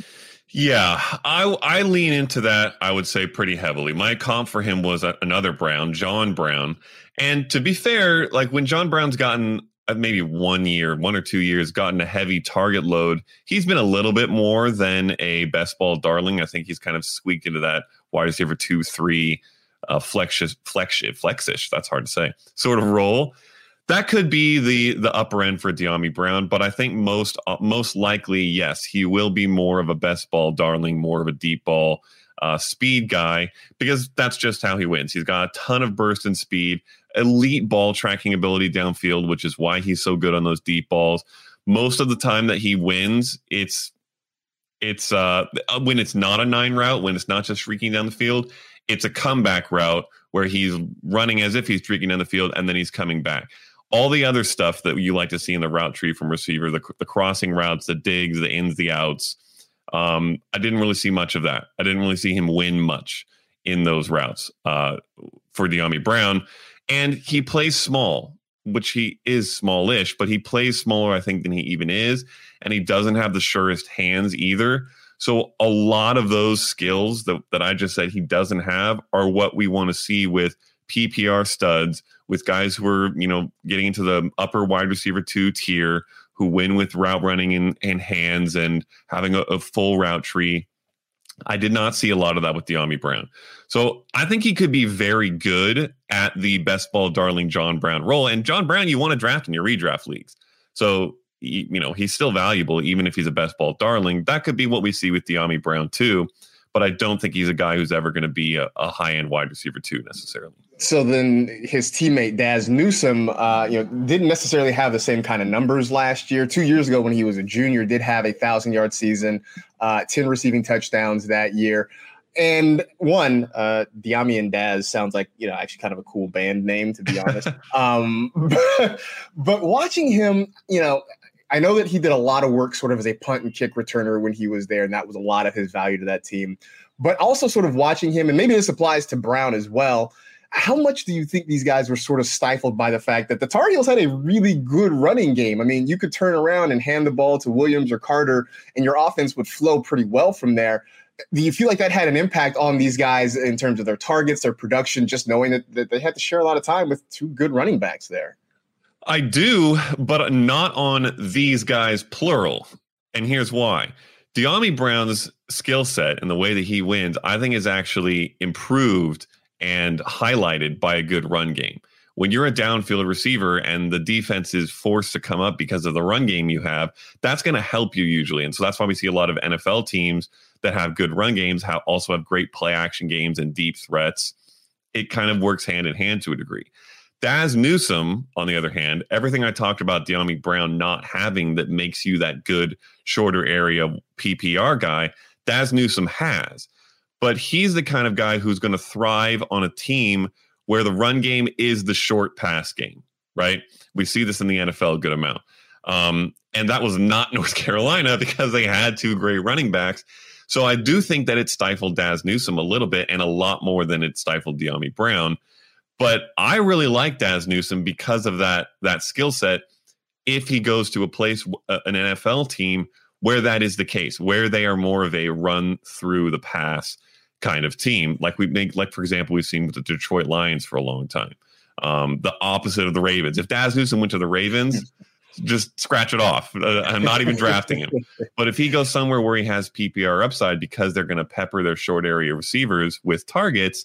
[SPEAKER 2] Yeah, I I lean into that, I would say, pretty heavily. My comp for him was a, another Brown, John Brown. And to be fair, like when John Brown's gotten uh, maybe one year, one or two years, gotten a heavy target load, he's been a little bit more than a best ball darling. I think he's kind of squeaked into that wide receiver two, three, uh, flexish, flexish, flexish, that's hard to say, sort of role. That could be the the upper end for Dyami Brown, but I think most uh, most likely, yes, he will be more of a best ball darling, more of a deep ball uh, speed guy, because that's just how he wins. He's got a ton of burst and speed, elite ball tracking ability downfield, which is why he's so good on those deep balls. Most of the time that he wins, it's it's uh, when it's not a nine route, when it's not just streaking down the field, it's a comeback route where he's running as if he's streaking down the field and then he's coming back. All the other stuff that you like to see in the route tree from receiver, the, the crossing routes, the digs, the ins, the outs, um, I didn't really see much of that. I didn't really see him win much in those routes uh, for Dyami Brown. And he plays small, which he is smallish, but he plays smaller, I think, than he even is. And he doesn't have the surest hands either. So a lot of those skills that, that I just said he doesn't have are what we want to see with P P R studs, with guys who are, you know, getting into the upper wide receiver two tier, who win with route running in, in hands and having a, a full route tree. I did not see a lot of that with Dyami Brown. So I think he could be very good at the best ball darling John Brown role. And John Brown, you want to draft in your redraft leagues. So, you know, he's still valuable, even if he's a best ball darling. That could be what we see with Dyami Brown too. But I don't think he's a guy who's ever going to be a, a high-end wide receiver two necessarily.
[SPEAKER 1] So then his teammate Daz Newsome, uh, you know, didn't necessarily have the same kind of numbers last year. Two years ago when he was a junior, did have a thousand-yard season, uh, ten receiving touchdowns that year. And one, uh, Dyami and Daz sounds like, you know, actually kind of a cool band name, to be honest. um, but, but watching him, you know, I know that he did a lot of work sort of as a punt and kick returner when he was there, and that was a lot of his value to that team. But also sort of watching him, and maybe this applies to Brown as well, how much do you think these guys were sort of stifled by the fact that the Tar Heels had a really good running game? I mean, you could turn around and hand the ball to Williams or Carter, and your offense would flow pretty well from there. Do you feel like that had an impact on these guys in terms of their targets, their production, just knowing that, that they had to share a lot of time with two good running backs there?
[SPEAKER 2] I do, but not on these guys, plural. And here's why. Dyami Brown's skill set and the way that he wins, I think, is actually improved and highlighted by a good run game. when you're a downfield receiver and the defense is forced to come up because of the run game you have, that's going to help you usually. And so that's why we see a lot of N F L teams that have good run games have also have great play action games and deep threats. It kind of works hand in hand to a degree. Daz Newsome, on the other hand, everything I talked about Dyami Brown not having that makes you that good shorter area P P R guy, Daz Newsome has. But he's the kind of guy who's going to thrive on a team where the run game is the short pass game, right? We see this in the N F L a good amount. Um, and that was not North Carolina because they had two great running backs. So I do think that it stifled Daz Newsome a little bit and a lot more than it stifled Dyami Brown. But I really like Daz Newsome because of that, that skill set if he goes to a place, uh, an N F L team, where that is the case, where they are more of a run through the pass kind of team, like we make, like for example, we've seen with the Detroit Lions for a long time. Um, the opposite of the Ravens. If Daz Newsome went to the Ravens, just scratch it off. Uh, I'm not even drafting him. But if he goes somewhere where he has P P R upside because they're going to pepper their short area receivers with targets,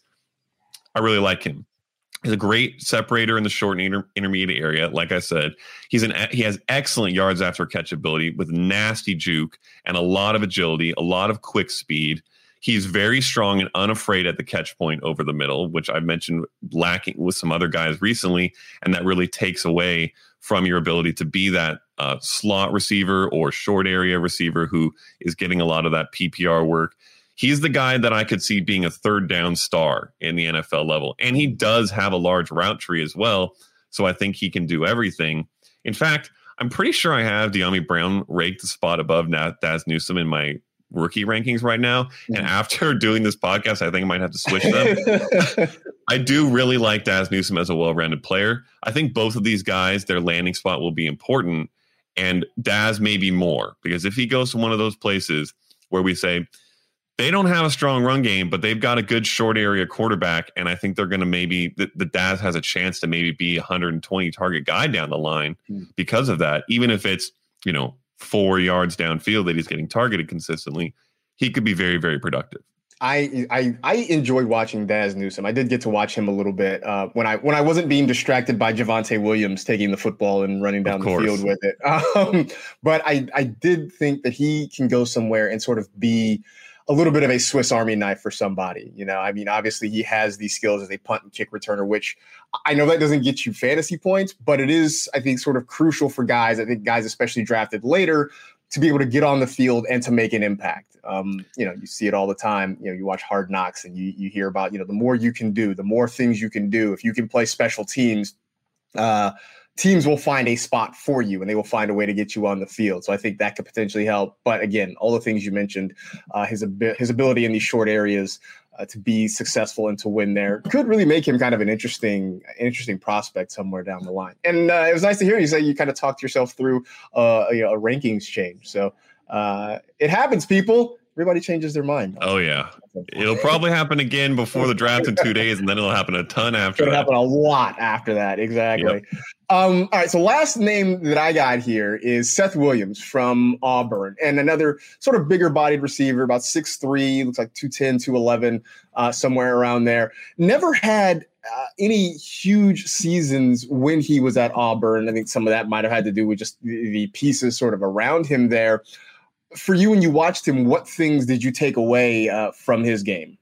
[SPEAKER 2] I really like him. He's a great separator in the short and inter- intermediate area. Like I said, he's an he has excellent yards after catch ability with nasty juke and a lot of agility, a lot of quick speed. He's very strong and unafraid at the catch point over the middle, which I mentioned lacking with some other guys recently, and that really takes away from your ability to be that uh, slot receiver or short area receiver who is getting a lot of that P P R work. He's the guy that I could see being a third down star in the N F L level. And he does have a large route tree as well. So I think he can do everything. In fact, I'm pretty sure I have Dyami Brown raked the spot above Daz Newsome in my rookie rankings right now. Mm-hmm. And after doing this podcast, I think I might have to switch them. I do really like Daz Newsome as a well-rounded player. I think both of these guys, their landing spot will be important. And Daz may be more, because if he goes to one of those places where we say, they don't have a strong run game, but they've got a good short area quarterback. And I think they're going to maybe, the, the Daz has a chance to maybe be a one hundred twenty target guy down the line mm. because of that. Even if it's, you know, four yards downfield that he's getting targeted consistently, he could be very, very productive.
[SPEAKER 1] I, I I enjoyed watching Daz Newsome. I did get to watch him a little bit uh, when I when I wasn't being distracted by Javonte Williams taking the football and running down the field with it. Um, but I, I did think that he can go somewhere and sort of be a little bit of a Swiss Army knife for somebody. You know, I mean, obviously he has these skills as a punt and kick returner, which I know that doesn't get you fantasy points, but it is, I think, sort of crucial for guys. I think guys, especially drafted later, to be able to get on the field and to make an impact. Um, you know, you see it all the time. You know, you watch Hard Knocks and you you hear about, you know, the more you can do, the more things you can do. If you can play special teams, uh, teams will find a spot for you and they will find a way to get you on the field. So I think that could potentially help. But again, all the things you mentioned, uh, his, ab- his ability in these short areas uh, to be successful and to win there could really make him kind of an interesting, interesting prospect somewhere down the line. And uh, it was nice to hear you say you kind of talked yourself through uh, you know, a rankings change. So uh, it happens, people. Everybody changes their mind.
[SPEAKER 2] Oh, yeah. It'll probably happen again before the draft in two days, and then it'll happen a ton after
[SPEAKER 1] It'll
[SPEAKER 2] that.
[SPEAKER 1] happen a lot after that. Exactly. Yep. Um, all right. So last name that I got here is Seth Williams from Auburn, and another sort of bigger bodied receiver, about six three, looks like two ten, two eleven, uh, somewhere around there. Never had uh, any huge seasons when he was at Auburn. I think some of that might have had to do with just the, the pieces sort of around him there. For you, when you watched him, what things did you take away uh, from his game?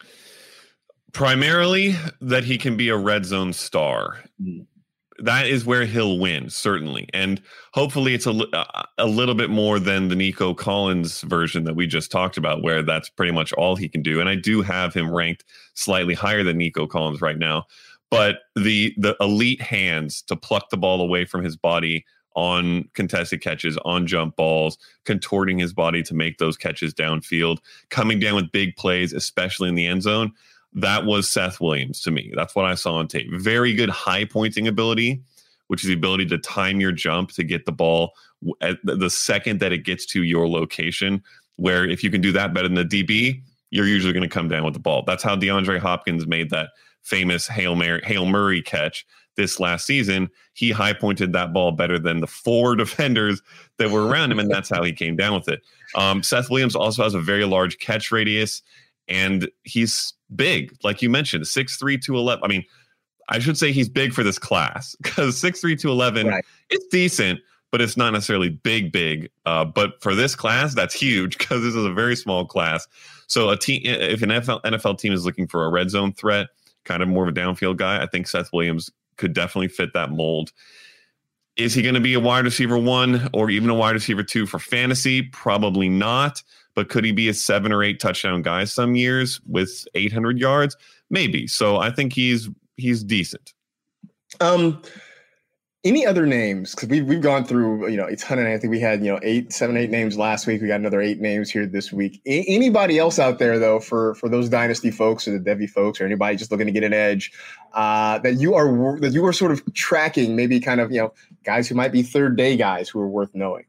[SPEAKER 2] Primarily that he can be a red zone star. Mm. That is where he'll win, certainly. And hopefully it's a, a little bit more than the Nico Collins version that we just talked about, where that's pretty much all he can do. And I do have him ranked slightly higher than Nico Collins right now. But the the elite hands to pluck the ball away from his body on contested catches, on jump balls, contorting his body to make those catches downfield, coming down with big plays, especially in the end zone. That was Seth Williams to me. That's what I saw on tape. Very good high pointing ability, which is the ability to time your jump to get the ball at the second that it gets to your location, where if you can do that better than the D B, you're usually going to come down with the ball. That's how DeAndre Hopkins made that famous Hail Mary, Hail Murray catch this last season. He high pointed that ball better than the four defenders that were around him, and that's how he came down with it. Um, Seth Williams also has a very large catch radius, and he's big, like you mentioned, six three, two eleven. I mean, I should say he's big for this class because six three, two eleven, right. It's decent, but it's not necessarily big, big. Uh, but for this class, that's huge because this is a very small class. So a team, if an N F L, N F L team is looking for a red zone threat, kind of more of a downfield guy, I think Seth Williams could definitely fit that mold. Is he going to be a wide receiver one or even a wide receiver two for fantasy? Probably not. But could he be a seven or eight touchdown guy some years with eight hundred yards? Maybe. So I think he's he's decent. Um,
[SPEAKER 1] any other names? Because we've we've gone through you know a ton, and I think we had you know eight, seven, eight names last week. We got another eight names here this week. A- anybody else out there though for for those dynasty folks or the Devy folks or anybody just looking to get an edge uh, that you are that you are sort of tracking? Maybe kind of you know guys who might be third day guys who are worth knowing.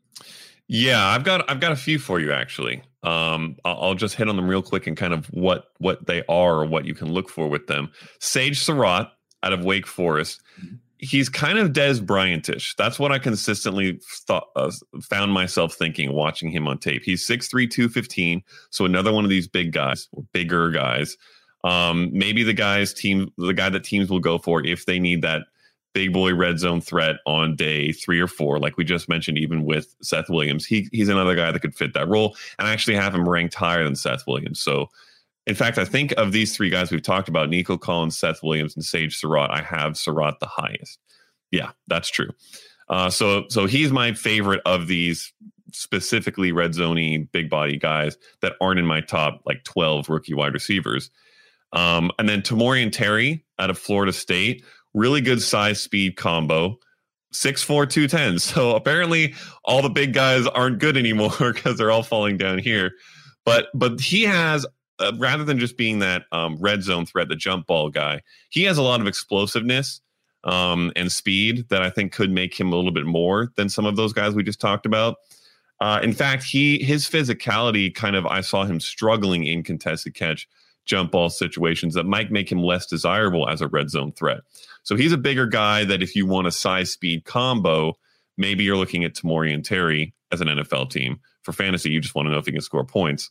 [SPEAKER 2] Yeah, I've got I've got a few for you actually. Um, I'll, I'll just hit on them real quick and kind of what what they are or what you can look for with them. Sage Surratt out of Wake Forest. He's kind of Des Bryant-ish. That's what I consistently thought, uh, found myself thinking watching him on tape. He's six three, two fifteen, so another one of these big guys, or bigger guys. Um, maybe the guys team, the guy that teams will go for if they need that big boy red zone threat on day three or four, like we just mentioned, even with Seth Williams. He he's another guy that could fit that role, and I actually have him ranked higher than Seth Williams. So, in fact, I think of these three guys we've talked about, Nico Collins, Seth Williams, and Sage Surratt, I have Surratt the highest. Yeah, that's true. Uh, so so he's my favorite of these specifically red zoney big body guys that aren't in my top like twelve rookie wide receivers. Um, and then Tamorrion Terry out of Florida State. Really good size speed combo, six four, two ten. So apparently all the big guys aren't good anymore because they're all falling down here. But but he has, uh, rather than just being that um, red zone threat, the jump ball guy, he has a lot of explosiveness um, and speed that I think could make him a little bit more than some of those guys we just talked about. Uh, in fact, he his physicality kind of, I saw him struggling in contested catch jump ball situations that might make him less desirable as a red zone threat. So he's a bigger guy that if you want a size speed combo, maybe you're looking at Tamorrion Terry as an N F L team. For fantasy, you just want to know if he can score points.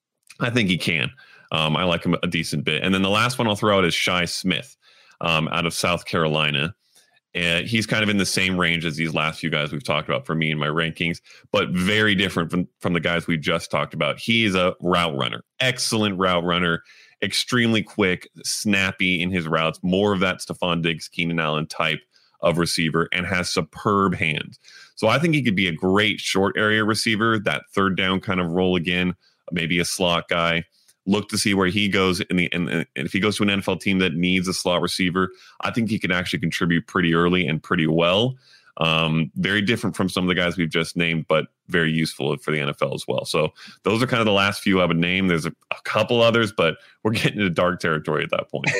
[SPEAKER 2] I think he can. Um, I like him a decent bit. And then the last one I'll throw out is Shi Smith um, out of South Carolina. And he's kind of in the same range as these last few guys we've talked about for me in my rankings, but very different from, from the guys we just talked about. He is a route runner, excellent route runner, extremely quick, snappy in his routes, more of that Stephon Diggs, Keenan Allen type of receiver, and has superb hands. So I think he could be a great short area receiver, that third down kind of role again, maybe a slot guy. Look to see where he goes in the in, and if he goes to an N F L team that needs a slot receiver, I think he can actually contribute pretty early and pretty well. Um, very different from some of the guys we've just named, but very useful for the N F L as well. So those are kind of the last few I would name. There's a, a couple others, but we're getting into dark territory at that point.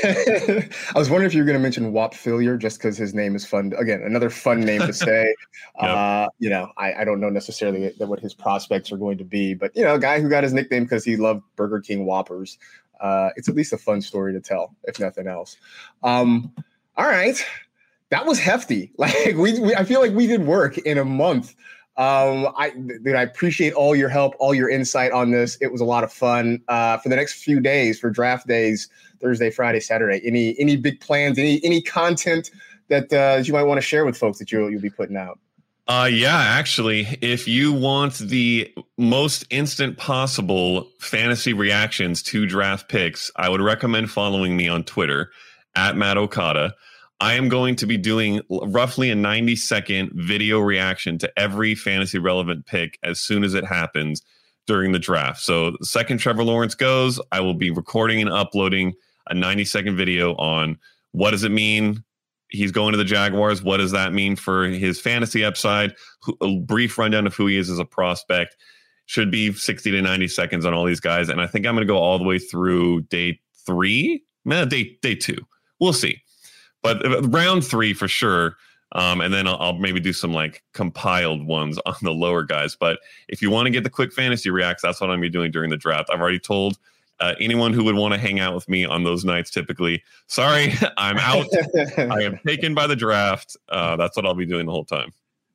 [SPEAKER 1] I was wondering if you were going to mention Whop Philyor just because his name is fun. Again, another fun name to say. Yep. Uh, you know, I, I don't know necessarily what his prospects are going to be, but, you know, a guy who got his nickname because he loved Burger King Whoppers. Uh, it's at least a fun story to tell, if nothing else. Um, all right. That was hefty. Like we, we, I feel like we did work in a month. Um, I, dude, I appreciate all your help, all your insight on this. It was a lot of fun. Uh, for the next few days, for draft days, Thursday, Friday, Saturday. Any, any big plans? Any, any content that uh, you might want to share with folks that you'll, you'll be putting out?
[SPEAKER 2] Uh, yeah, actually, if you want the most instant possible fantasy reactions to draft picks, I would recommend following me on Twitter at Matt Okada. I am going to be doing roughly a ninety second video reaction to every fantasy relevant pick as soon as it happens during the draft. So the second Trevor Lawrence goes, I will be recording and uploading a ninety second video on what does it mean he's going to the Jaguars. What does that mean for his fantasy upside? A brief rundown of who he is as a prospect. Should be sixty to ninety seconds on all these guys. And I think I'm going to go all the way through day three, no, day, day two. We'll see. But round three for sure. Um, and then I'll, I'll maybe do some like compiled ones on the lower guys. But if you want to get the quick fantasy reacts, that's what I'm going to be doing during the draft. I've already told uh, anyone who would want to hang out with me on those nights typically, sorry, I'm out. I am taken by the draft. Uh, that's what I'll be doing the whole time.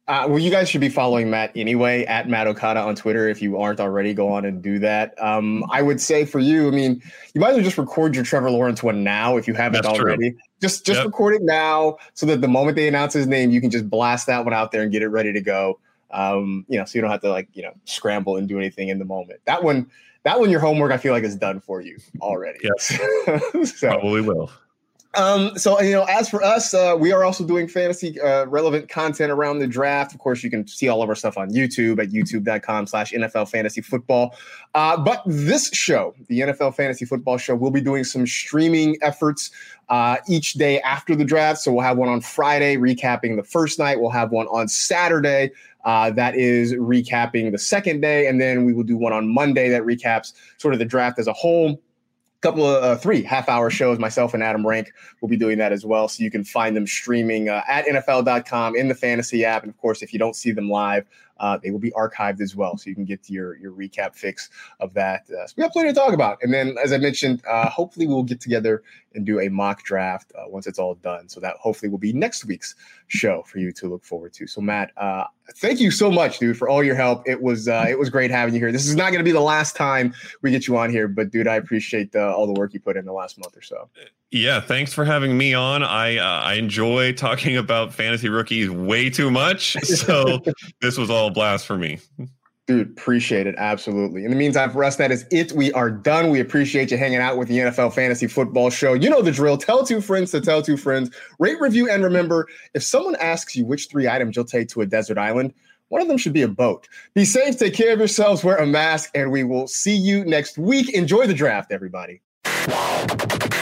[SPEAKER 1] Uh, well, you guys should be following Matt anyway, at Matt Okada on Twitter. If you aren't already, go on and do that. Um, I would say for you, I mean, you might as well just record your Trevor Lawrence one now if you haven't
[SPEAKER 2] That's
[SPEAKER 1] already.
[SPEAKER 2] True.
[SPEAKER 1] Just just
[SPEAKER 2] yep.
[SPEAKER 1] record it now so that the moment they announce his name, you can just blast that one out there and get it ready to go. Um, you know, so you don't have to like, you know, scramble and do anything in the moment. That one, that one, your homework, I feel like is done for you already.
[SPEAKER 2] Yes,
[SPEAKER 1] so,
[SPEAKER 2] probably will.
[SPEAKER 1] Um, so, you know, as for us, uh, we are also doing fantasy uh, relevant content around the draft. Of course, you can see all of our stuff on YouTube at youtube.com slash NFL fantasy football. Uh, but this show, the N F L fantasy football show, we'll be doing some streaming efforts uh, each day after the draft. So we'll have one on Friday recapping the first night. We'll have one on Saturday. Uh, that is recapping the second day. And then we will do one on Monday that recaps sort of the draft as a whole. Couple of uh, three half-hour shows. Myself and Adam Rank will be doing that as well. So you can find them streaming uh, at N F L dot com in the fantasy app. And of course, if you don't see them live, uh, they will be archived as well. So you can get to your, your recap fix of that. Uh, so we have plenty to talk about. And then, as I mentioned, uh, hopefully we'll get together and do a mock draft uh, once it's all done. So that hopefully will be next week's show for you to look forward to. So Matt, uh, thank you so much, dude, for all your help. It was uh, it was great having you here. This is not going to be the last time we get you on here, but dude, I appreciate uh, all the work you put in the last month or so.
[SPEAKER 2] Yeah, thanks for having me on. I uh, I enjoy talking about fantasy rookies way too much, so this was all a blast for me.
[SPEAKER 1] Dude, appreciate it. Absolutely. In the meantime, for us, that is it. We are done. We appreciate you hanging out with the N F L Fantasy Football Show. You know the drill. Tell two friends to tell two friends. Rate, review, and remember, if someone asks you which three items you'll take to a desert island, one of them should be a boat. Be safe, take care of yourselves, wear a mask, and we will see you next week. Enjoy the draft, everybody.